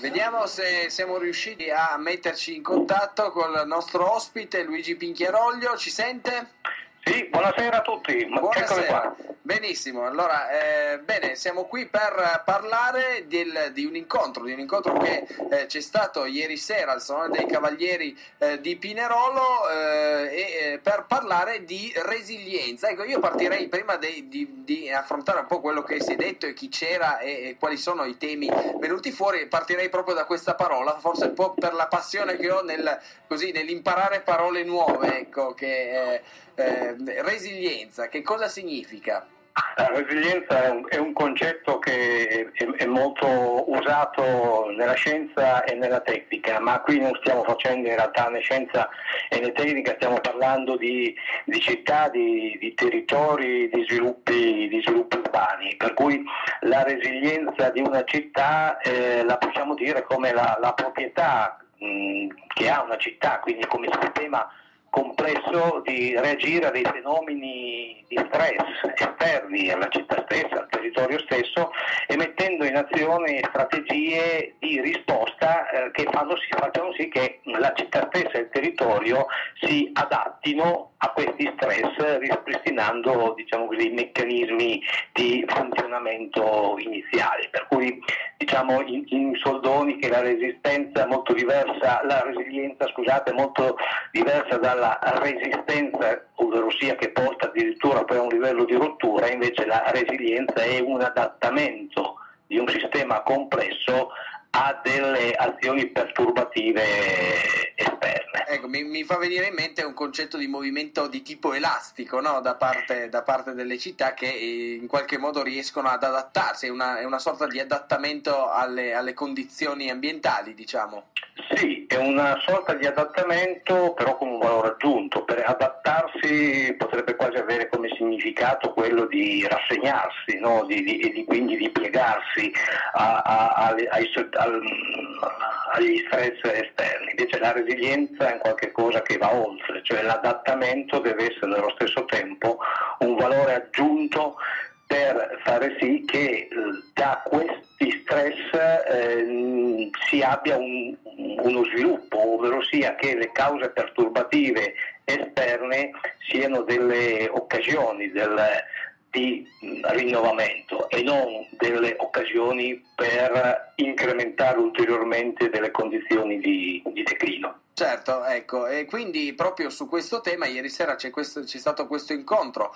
Vediamo se siamo riusciti a metterci in contatto con il nostro ospite Luigi Pinchiaroglio. Ci sente? Sì, buonasera a tutti. Eccomi qua. Benissimo, allora bene, siamo qui per parlare di un incontro che c'è stato ieri sera al Salone dei Cavalieri di Pinerolo per parlare di resilienza. Ecco, io partirei prima di affrontare un po' quello che si è detto e chi c'era e quali sono i temi venuti fuori, partirei proprio da questa parola, forse un po' per la passione che ho nell'imparare parole nuove, ecco, resilienza, che cosa significa? La resilienza è un concetto che è molto usato nella scienza e nella tecnica, ma qui non stiamo facendo in realtà né scienza e né tecnica, stiamo parlando di città, di territori, di sviluppi urbani, per cui la resilienza di una città la possiamo dire come la proprietà che ha una città, quindi come sistema complesso di reagire a dei fenomeni di stress esterni alla città stessa, al territorio stesso, e mettendo in azione strategie di risposta che facciano sì che la città stessa e il territorio si adattino a questi stress, ripristinando, diciamo così, i meccanismi di funzionamento iniziali. Per cui diciamo in soldoni che la resilienza è molto diversa dalla resistenza, ovvero sia che porta addirittura poi a un livello di rottura. Invece la resilienza è un adattamento di un sistema complesso a delle azioni perturbative esterne. Ecco, mi fa venire in mente un concetto di movimento di tipo elastico, no? da parte delle città che in qualche modo riescono ad adattarsi, è una sorta di adattamento alle condizioni ambientali, diciamo. Sì, è una sorta di adattamento però con un valore aggiunto. Per adattarsi potrebbe quasi avere come significato quello di rassegnarsi, no? Quindi di piegarsi agli stress esterni. Invece la resilienza è qualche cosa che va oltre, cioè l'adattamento deve essere nello stesso tempo un valore aggiunto per fare sì che da questi stress si abbia uno sviluppo, ovvero sia che le cause perturbative esterne siano delle occasioni di rinnovamento e non delle occasioni per incrementare ulteriormente delle condizioni di declino. Certo, ecco, e quindi proprio su questo tema ieri sera c'è stato questo incontro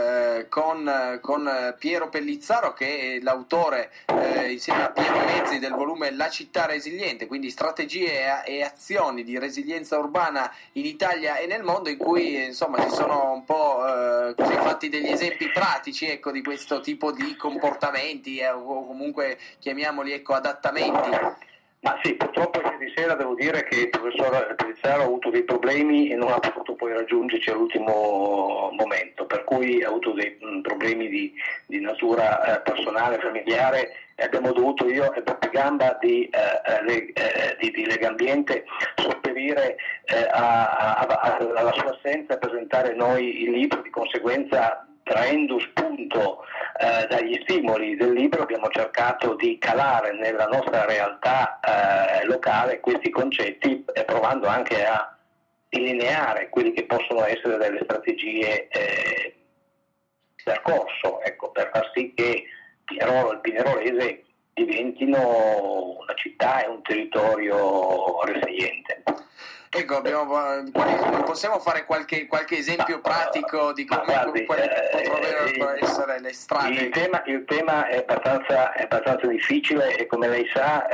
con Piero Pellizzaro, che è l'autore insieme a Piero Mezzi del volume La città resiliente, quindi strategie e azioni di resilienza urbana in Italia e nel mondo, in cui insomma si sono un po' così fatti degli esempi pratici, ecco, di questo tipo di comportamenti o comunque chiamiamoli, ecco, adattamenti. Ma sì, purtroppo ieri sera devo dire che il professor Pellizzaro ha avuto dei problemi e non ha potuto poi raggiungerci all'ultimo momento, per cui ha avuto dei problemi di natura personale, familiare, e abbiamo dovuto io e Beppe Gamba di Legambiente sopperire alla sua assenza e presentare noi il libro. Di conseguenza, traendo spunto dagli stimoli del libro, abbiamo cercato di calare nella nostra realtà locale questi concetti, provando anche a delineare quelli che possono essere delle strategie percorso, ecco, per far sì che il pinerolese diventino una città e un territorio resiliente. Ecco, possiamo fare qualche esempio pratico di come potrebbero essere le strade? Il tema è abbastanza difficile e, come lei sa,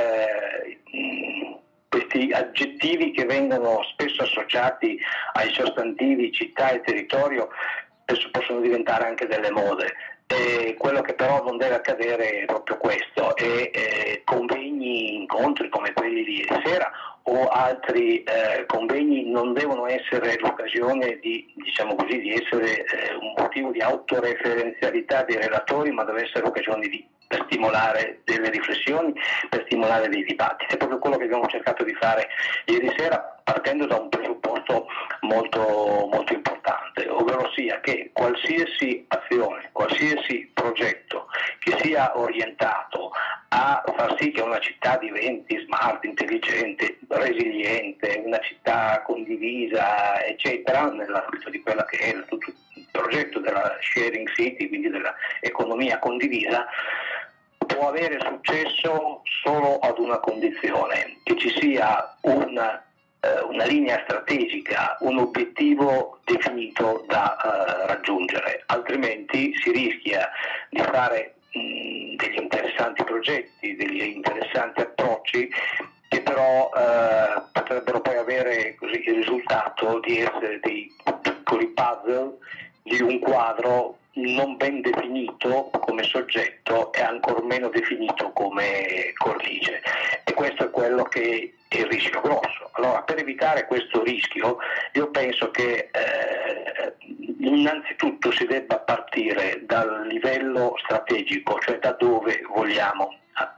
questi aggettivi che vengono spesso associati ai sostantivi città e territorio spesso possono diventare anche delle mode. Quello che però non deve accadere è proprio questo, e convegni, incontri come quelli di ieri sera o altri convegni non devono essere l'occasione di essere un motivo di autoreferenzialità dei relatori, ma deve essere l'occasione di per stimolare delle riflessioni, per stimolare dei dibattiti. È proprio quello che abbiamo cercato di fare ieri sera, partendo da un presupposto molto, molto importante, ovvero sia che qualsiasi azione, qualsiasi progetto che sia orientato a far sì che una città diventi smart, intelligente, resiliente, una città condivisa, eccetera, nell'ambito di quella che è tutto il progetto della sharing city, quindi dell'economia condivisa, può avere successo solo ad una condizione: che ci sia una linea strategica, un obiettivo definito da raggiungere, altrimenti si rischia di fare degli interessanti progetti, degli interessanti approcci che però potrebbero poi avere così il risultato di essere dei piccoli puzzle di un quadro non ben definito come soggetto e ancor meno definito come cornice, e questo è quello che è il rischio grosso. Allora, per evitare questo rischio io penso che innanzitutto si debba partire dal livello strategico, cioè da dove vogliamo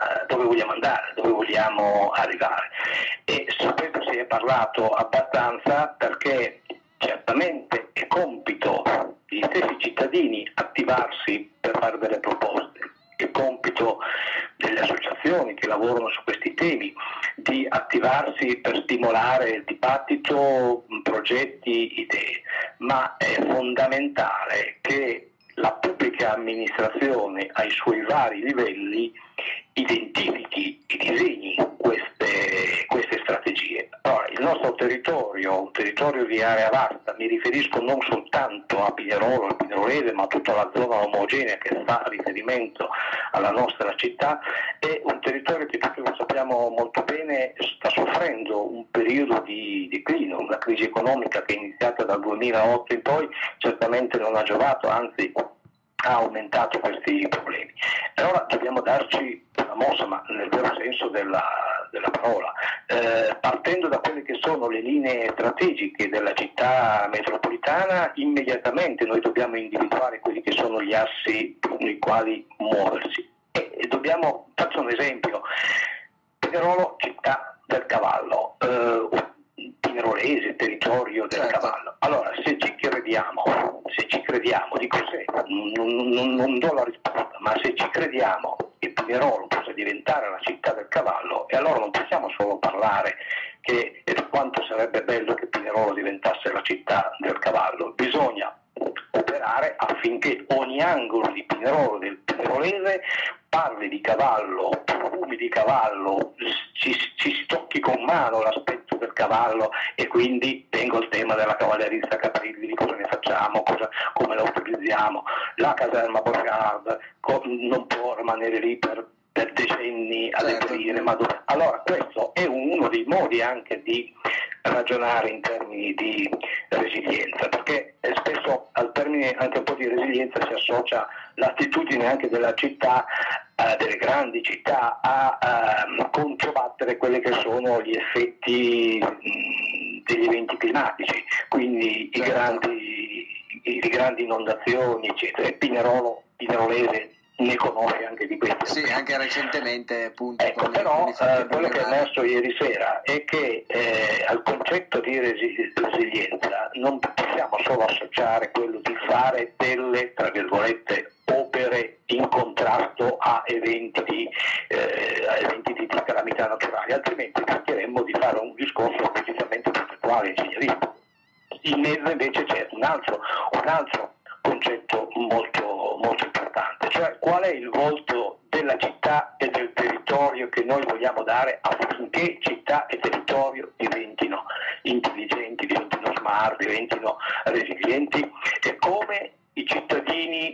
andare, dove vogliamo arrivare, e su questo si è parlato abbastanza, perché certamente è compito degli stessi cittadini attivarsi per fare delle proposte, è compito delle associazioni che lavorano su questi temi di attivarsi per stimolare il dibattito, progetti, idee, ma è fondamentale che la pubblica amministrazione ai suoi vari livelli identifichi e disegni queste strategie. Allora, il nostro territorio è un territorio di area vasta, mi riferisco non soltanto a Pinerolo, al Pinerolese, ma a tutta la zona omogenea che fa riferimento alla nostra città. È un territorio che, tutti lo sappiamo molto bene, sta soffrendo un periodo di declino, una crisi economica che è iniziata dal 2008 in poi certamente non ha giovato, anzi ha aumentato questi problemi. Allora dobbiamo darci una mossa, ma nel vero senso della parola, partendo da quelle che sono le linee strategiche della città metropolitana. Immediatamente noi dobbiamo individuare quelli che sono gli assi nei quali muoversi, e dobbiamo, faccio un esempio: Pinerolo, città del cavallo, Pinerolese, territorio del cavallo. Allora, se ci crediamo, di cos'è? Non do la risposta, ma se ci crediamo che Pinerolo possa diventare la città del cavallo, e allora non possiamo solo parlare che quanto sarebbe bello che Pinerolo diventasse la città del cavallo, bisogna operare affinché ogni angolo di Pinerolo, del Pinerolese, parli di cavallo, profumi di cavallo, ci si tocchi con mano l'aspetto del cavallo, e quindi vengo al tema della cavallerizza Caprilli, di cosa ne facciamo, come la utilizziamo. La caserma Borgard non può rimanere lì per decenni a deperire, ma allora questo è uno dei modi anche di ragionare in termini di resilienza, perché spesso al termine anche un po' di resilienza si associa l'attitudine anche della città, delle grandi città, a controbattere quelli che sono gli effetti degli eventi climatici, quindi le grandi inondazioni, eccetera. E Pinerolese ne conosce anche di questo. Sì, anche recentemente, appunto. Ecco, però quello che è emerso ieri sera è che al concetto di resilienza non possiamo solo associare quello di fare delle, tra virgolette, opere in contrasto a eventi di calamità naturali, altrimenti rischieremmo di fare un discorso precisamente progettuale e ingegneristico. In mezzo invece c'è un altro concetto molto, molto importante, cioè qual è il volto della città e del territorio che noi vogliamo dare affinché città e territorio diventino intelligenti, diventino smart, diventino resilienti, e come i cittadini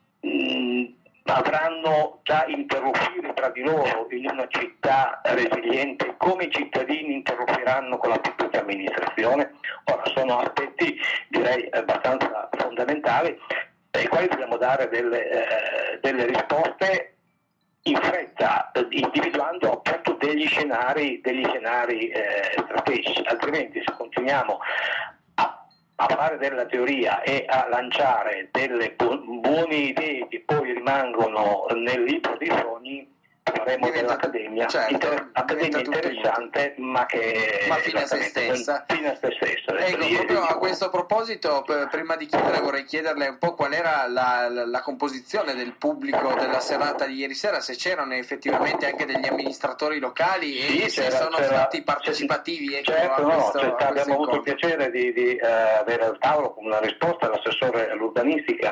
avranno da interloquire tra di loro in una città resiliente, come i cittadini interloquiranno con la pubblica amministrazione. Ora, sono aspetti direi abbastanza fondamentali ai quali dobbiamo dare delle risposte in fretta, individuando appunto degli scenari strategici, altrimenti se continuiamo a a fare della teoria e a lanciare delle buone idee che poi rimangono nel libro dei sogni, faremo dell'Accademia, accademia interessante, ma fine a se stessa. Ecco, proprio a questo proposito, prima di chiudere vorrei chiederle un po' qual era la composizione del pubblico della serata di ieri sera, se c'erano effettivamente anche degli amministratori locali e se sono stati partecipativi. Ecco, certo, abbiamo avuto il piacere di avere al tavolo una risposta all'assessore all'urbanistica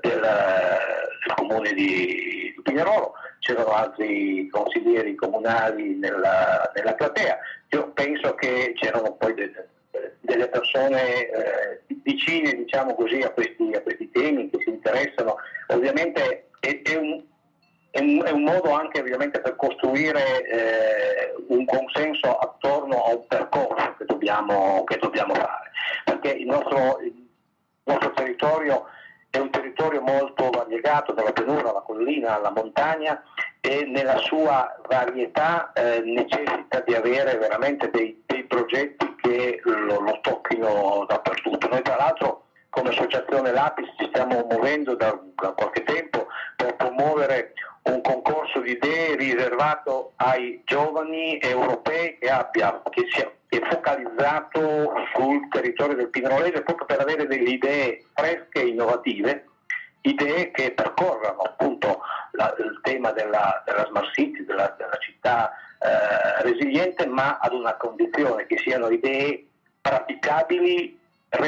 del comune di Pinerolo. C'erano altri consiglieri comunali nella platea. Io penso che c'erano poi delle persone vicine, diciamo così, a questi temi, che si interessano. Ovviamente è un modo anche ovviamente per costruire un consenso attorno a un percorso che dobbiamo fare, perché il nostro territorio è un territorio molto variegato, dalla pianura alla collina alla montagna, e nella sua varietà necessita di avere veramente dei progetti che lo tocchino dappertutto. Noi tra l'altro come associazione Lapis ci stiamo muovendo da qualche tempo per promuovere un concorso di idee riservato ai giovani europei che sia focalizzato sul territorio del Pinerolese, proprio per avere delle idee fresche e innovative, idee che percorrano appunto il tema della Smart City, della città resiliente, ma ad una condizione: che siano idee praticabili,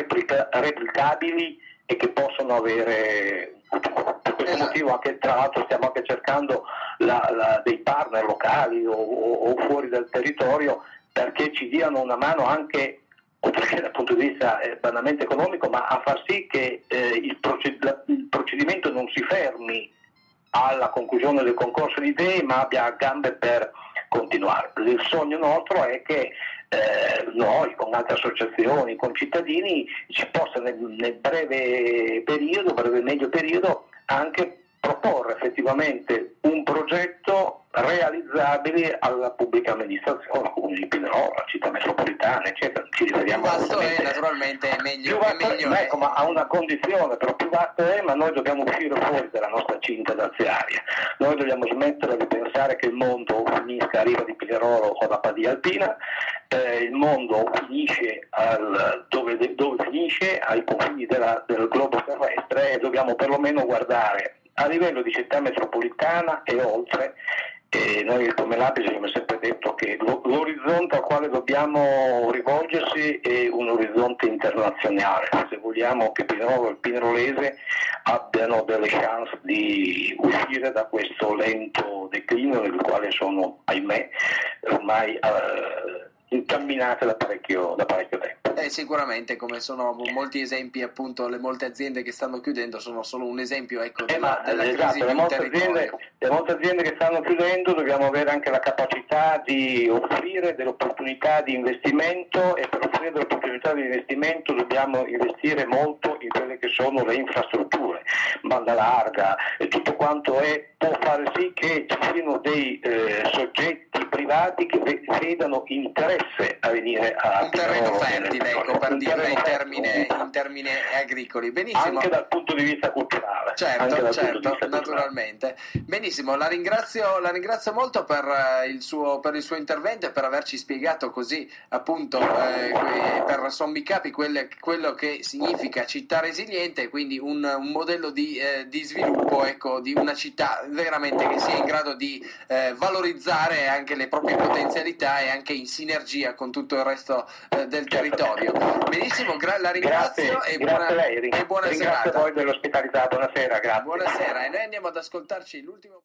replicabili e che possono avere un futuro. Per questo motivo anche, tra l'altro, stiamo anche cercando dei partner locali o fuori dal territorio, perché ci diano una mano anche, oltre che dal punto di vista banalmente economico, ma a far sì che il procedimento non si fermi alla conclusione del concorso di idee, ma abbia gambe per continuare. Il sogno nostro è che noi, con altre associazioni, con cittadini, si possa nel breve medio periodo, anche proporre effettivamente un progetto realizzabile alla pubblica amministrazione, al comune di Pinerolo, alla città metropolitana, eccetera. Ci riferiamo più vasto è, naturalmente è meglio. Ecco, ma a una condizione, però più vasto è, ma noi dobbiamo uscire fuori dalla nostra cinta daziaria. Noi dobbiamo smettere di pensare che il mondo finisca a riva di Pinerolo o da Badia Alpina. Il mondo finisce dove finisce, ai confini del globo terrestre, e dobbiamo perlomeno guardare a livello di città metropolitana e oltre. E noi come Lapis abbiamo sempre detto che l'orizzonte al quale dobbiamo rivolgersi è un orizzonte internazionale, se vogliamo che Pinerolo e il Pinerolese abbiano delle chance di uscire da questo lento declino nel quale sono, ahimè, ormai incamminate da parecchio tempo. Sicuramente, come sono molti esempi, appunto, le molte aziende che stanno chiudendo sono solo un esempio, ecco, della crisi di un territorio. Le molte aziende che stanno chiudendo, dobbiamo avere anche la capacità di offrire delle opportunità di investimento, e per offrire delle opportunità di investimento dobbiamo investire molto in quelle che sono le infrastrutture, banda larga e tutto quanto può fare sì che ci siano dei soggetti privati che vedano interesse a venire a un terreno fertile, ecco, per dirla in termini agricoli. Benissimo. Anche dal punto di vista culturale. Certo, naturalmente. Benissimo, la ringrazio molto per il suo intervento e per averci spiegato così, appunto, per sommi capi quello che significa città resiliente, quindi un modello di sviluppo, ecco, di una città veramente che sia in grado di valorizzare anche le proprie potenzialità e anche in sinergia con tutto il resto del territorio. Benissimo, la ringrazio e buona serata. Grazie a voi dell'ospitalità, buonasera, grazie. Buonasera, e noi andiamo ad ascoltarci l'ultimo.